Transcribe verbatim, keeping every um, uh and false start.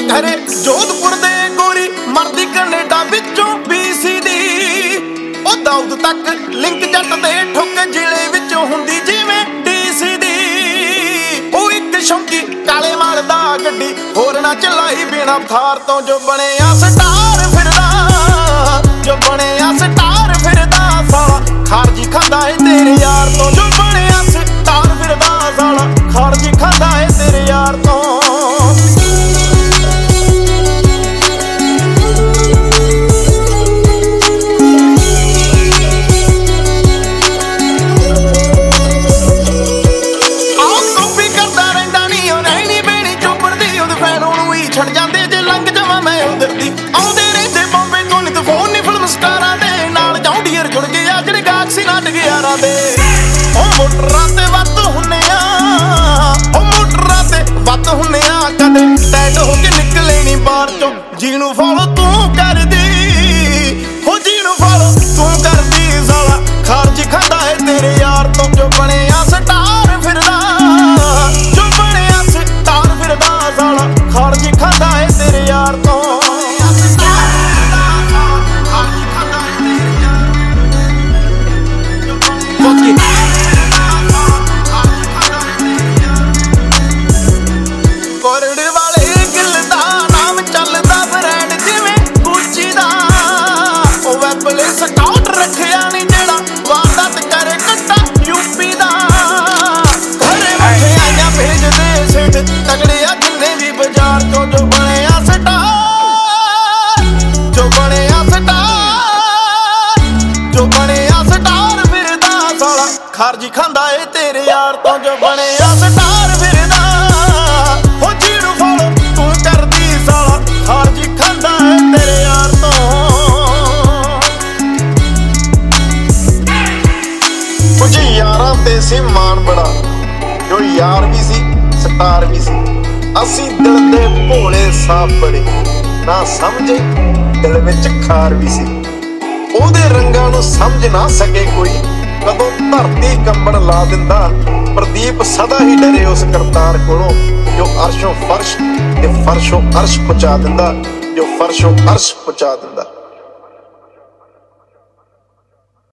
ਘਰੇ ਜੋਧਪੁਰ ਦੇ ਗੋਰੀ ਮਰਦੀ ਕੈਨੇਡਾ ਵਿੱਚੋਂ ਬੀਸੀ ਦੀ। ਉਹ ਦਾਊਦ ਤੱਕ ਲਿੰਕ ਜੱਟ ਦੇ ਠੁੱਕ ਜ਼ਿਲ੍ਹੇ ਵਿੱਚੋਂ ਹੁੰਦੀ ਜਿਵੇਂ ਡੀਸੀ ਦੀ। ਉਹ ਇੱਕ ਸ਼ੌਂਕੀ ਕਾਲੇ ਮਾਲ ਦਾ ਗੱਡੀ ਹੋਰ ਨਾ ਚਲਾਈ ਬਿਨਾ ਥਾਰ ਤੋਂ ਜੋ ਬਣਿਆ ਸਟਾਰ ਫਿਰਦਾ, ਜੋ ਬਣਿਆ ਸਟਾਰ ਫਿਰਦਾ ਸਾਲਾ ਖਾਰਜੀ ਖਾਂਦਾ ਏ ਤੇਰੇ ਯਾਰ ਤੋਂ। ਜੋ ਬਣਿਆ ਸਟਾਰ ਫਿਰਦਾ ਸਾਲਾ ਖਾਰਜੀ ਖਾਂਦਾ ਏ ਤੇਰੇ ਯਾਰ ਤੋਂ। ਛੱਡ ਜਾਂਦੇ ਜੇ ਲੰਘ ਜਾਵਾਂ ਮੈਂ ਉਧਰ ਦੀ। ਆਉਂਦੇ ਰਹਿੰਦੇ ਬੰਬੇ ਤੋਂ ਨਿਤ ਫੋਨ ਨੀ ਫਿਲਮ ਸਟਾਰਾਂ ਦੇ ਨਾਲ ਜੌਂਡੀਅਰ ਜੁੜ ਗਏ ਆ ਜਿਹੜੇ ਗਾਕਸੀ ਨਾਟਕ ਯਾਰਾਂ ਦੇ। ਉਹ ਮੋਟਰਾਂ ਤੇ ਵੱਧ ਹੁੰਨੇ ਆ, ਉਹ ਮੋਟਰਾਂ ਤੇ ਵੱਧ ਹੁੰਨੇ ਆ ਕਦੇ ਟੈਟ ਹੋ ਕੇ ਨਿਕਲੇ ਨੀ ਬਾਹਰ ਚੋਂ। ਜਿਹਨੂੰ ਫੋਲੋ ਤੂੰ ਕਰਦੀ, ਹੋ ਜਿਹਨੂੰ ਫੋਲੋ ਤੂੰ ਕਰਦੀ ਸਾਲਾ ਖਾਰਜੀ ਖਾਂਦਾ ਏ ਤੇਰੇ ਯਾਰ ਤੋਂ। ਜੋ ਬਣਿਆ ਸਟਾਰ ਫਿਰਦਾ, ਜੋ ਬਣਿਆ ਸਟਾਰ ਫਿਰਦਾ ਸਾਲਾ ਖਾਰਜੀ ਖਾਂਦਾ ਏ ਤੇਰੇ ਯਾਰ ਤੋਂ। ਕੋਰੜ ਵਾਲੇ ਗਿੱਲ ਦਾ ਨਾਮ ਚੱਲਦਾ ਬ੍ਰਾਂਡ ਜਿਵੇਂ ਗੁੱਚੀ ਦਾ। ਉਹ ਵੈਬਲੇ ਸਕਾਊਟ ਰੱਖਿਆ ਨੀ ਜਿਹੜਾ ਵਾਰਦਾਤ ਕਰੇ ਕੱਟਾ ਯੂਪੀ ਦਾ। ਘਰੇ ਬੈਠੇ ਆਈਆਂ ਭੇਜਦੇ ਸਿੱਟ ਤਗੜੇ ਆ ਜਿੰਨੇ ਵੀ ਬਾਜ਼ਾਰ ਤੋਂ। ਜੋ ਬਣਿਆ ਸਟਾਰ, ਜੋ ਬਣਿਆ ਸਟਾਰ, ਜੋ ਬਣਿਆ ਸਟਾਰ ਫਿਰਦਾ ਸਾਲਾ ਖਾਰਜੀ ਖਾਂਦਾ ਏ ਤੇਰੇ ਯਾਰ ਤੋਂ। ਜੋ ਬਣਿਆ ਸਟਾਰ ਫਿਰਦਾ, ਹੋ ਜਿਹਨੂੰ ਫੋਲੋ ਤੂੰ ਕਰਦੀ ਸਾਲਾ ਖਾਰਜੀ ਖਾਂਦਾ ਏ ਤੇਰੇ ਯਾਰ ਤੋਂ। ਕੁਝ ਯਾਰਾਂ ਤੇ ਸੀ ਮਾਣ ਬੜਾ, ਜੋ ਯਾਰ ਵੀ ਸੀ ਸਟਾਰ ਵੀ ਸੀ। ਅਸੀਂ ਦਿਲ ਦੇ ਭੋਲੇ ਸਾਫ ਬੜੇ ਨਾ ਸਮਝੇ ਦਿਲ ਵਿੱਚ ਖਾਰ ਵੀ ਸੀ। ਉਹਦੇ ਰੰਗਾਂ ਨੂੰ ਸਮਝ ਨਾ ਸਕੇ ਕੋਈ, ਕਦੋਂ ਧਰਤੀ ਕੰਬਣ ਲਾ ਦਿੰਦਾ। ਪ੍ਰਦੀਪ ਸਦਾ ਹੀ ਡਰੇ ਉਸ ਕਰਤਾਰ ਕੋਲੋਂ, ਜੋ ਅਰਸ਼ੋਂ ਫਰਸ਼ ਤੇ ਫਰਸ਼ੋਂ ਅਰਸ਼ ਪਹੁੰਚਾ ਦਿੰਦਾ, ਜੋ ਫਰਸ਼ੋਂ ਅਰਸ਼ ਪਹੁੰਚਾ ਦਿੰਦਾ।